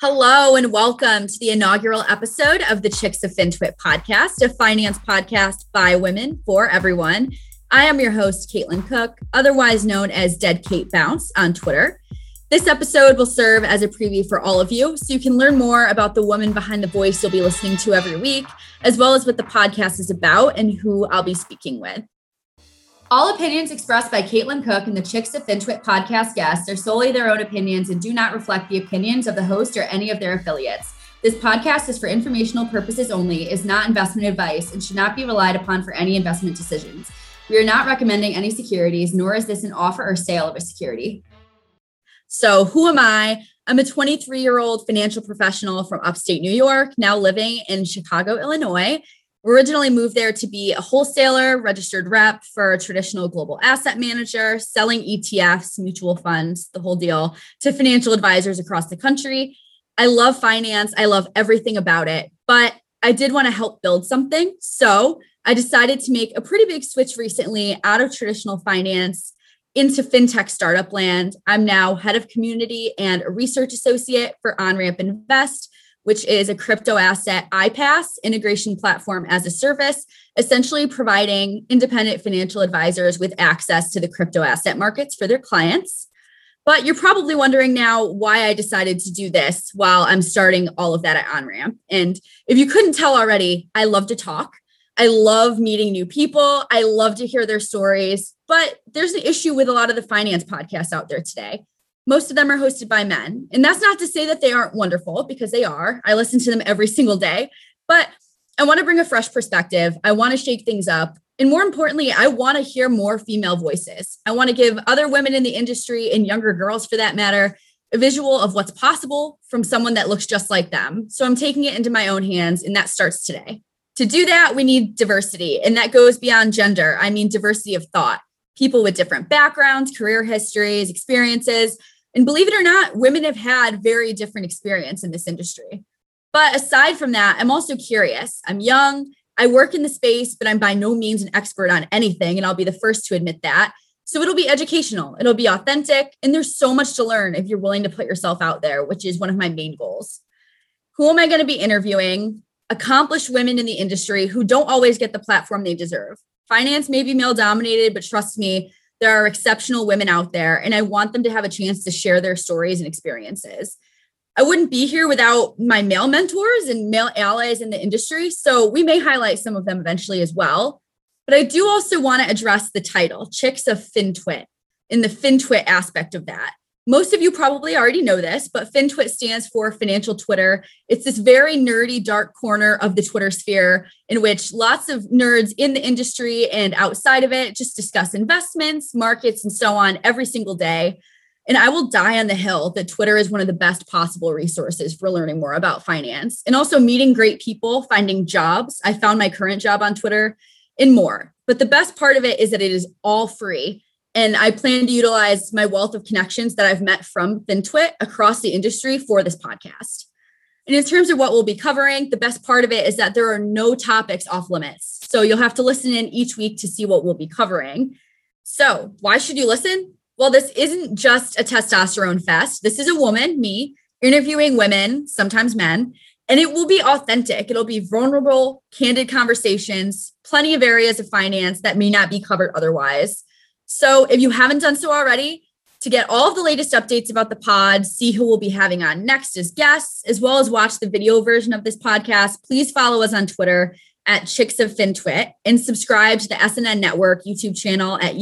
Hello and welcome to the inaugural episode of the Chicks of FinTwit podcast, a finance podcast by women for everyone. I am your host, Caitlin Cook, otherwise known as Dead Kate Bounce on Twitter. This episode will serve as a preview for all of you, so you can learn more about the woman behind the voice you'll be listening to every week, as well as what the podcast is about and who I'll be speaking with. All opinions expressed by Caitlin Cook and the Chicks of FinTwit podcast guests are solely their own opinions and do not reflect the opinions of the host or any of their affiliates. This podcast is for informational purposes only, is not investment advice, and should not be relied upon for any investment decisions. We are not recommending any securities, nor is this an offer or sale of a security. So who am I? I'm a 23-year-old financial professional from upstate New York, now living in Chicago, Illinois. Originally moved there to be a wholesaler, registered rep for a traditional global asset manager, selling ETFs, mutual funds, the whole deal, to financial advisors across the country. I love finance. I love everything about it, but I did want to help build something. So I decided to make a pretty big switch recently out of traditional finance into fintech startup land. I'm now head of community and a research associate for OnRamp Invest, which is a crypto asset iPaaS integration platform as a service, essentially providing independent financial advisors with access to the crypto asset markets for their clients. But you're probably wondering now why I decided to do this while I'm starting all of that at OnRamp. And if you couldn't tell already, I love to talk. I love meeting new people. I love to hear their stories. But there's an issue with a lot of the finance podcasts out there today. Most of them are hosted by men. And that's not to say that they aren't wonderful, because they are. I listen to them every single day. But I want to bring a fresh perspective. I want to shake things up. And more importantly, I want to hear more female voices. I want to give other women in the industry, and younger girls for that matter, a visual of what's possible from someone that looks just like them. So I'm taking it into my own hands, and that starts today. To do that, we need diversity. And that goes beyond gender. I mean, diversity of thought. People with different backgrounds, career histories, experiences. And believe it or not, women have had very different experience in this industry. But aside from that, I'm also curious. I'm young. I work in the space, but I'm by no means an expert on anything. And I'll be the first to admit that. So it'll be educational. It'll be authentic. And there's so much to learn if you're willing to put yourself out there, which is one of my main goals. Who am I going to be interviewing? Accomplished women in the industry who don't always get the platform they deserve. Finance may be male dominated, but trust me, there are exceptional women out there, and I want them to have a chance to share their stories and experiences. I wouldn't be here without my male mentors and male allies in the industry, so we may highlight some of them eventually as well. But I do also want to address the title, Chicks of FinTwit, in the FinTwit aspect of that. Most of you probably already know this, but FinTwit stands for financial Twitter. It's this very nerdy, dark corner of the Twitter sphere in which lots of nerds in the industry and outside of it just discuss investments, markets, and so on every single day. And I will die on the hill that Twitter is one of the best possible resources for learning more about finance and also meeting great people, finding jobs. I found my current job on Twitter and more. But the best part of it is that it is all free. And I plan to utilize my wealth of connections that I've met from FinTwit across the industry for this podcast. And in terms of what we'll be covering, the best part of it is that there are no topics off limits. So you'll have to listen in each week to see what we'll be covering. So why should you listen? Well, this isn't just a testosterone fest. This is a woman, me, interviewing women, sometimes men, and it will be authentic. It'll be vulnerable, candid conversations, plenty of areas of finance that may not be covered otherwise. So if you haven't done so already, to get all of the latest updates about the pod, see who we'll be having on next as guests, as well as watch the video version of this podcast, please follow us on Twitter at Chicks of FinTwit and subscribe to the SNN Network YouTube channel at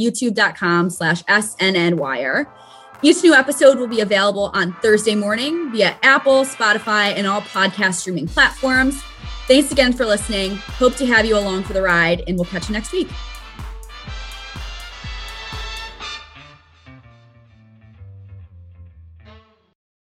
youtube.com/SNNwire. Each new episode will be available on Thursday morning via Apple, Spotify, and all podcast streaming platforms. Thanks again for listening. Hope to have you along for the ride, and we'll catch you next week.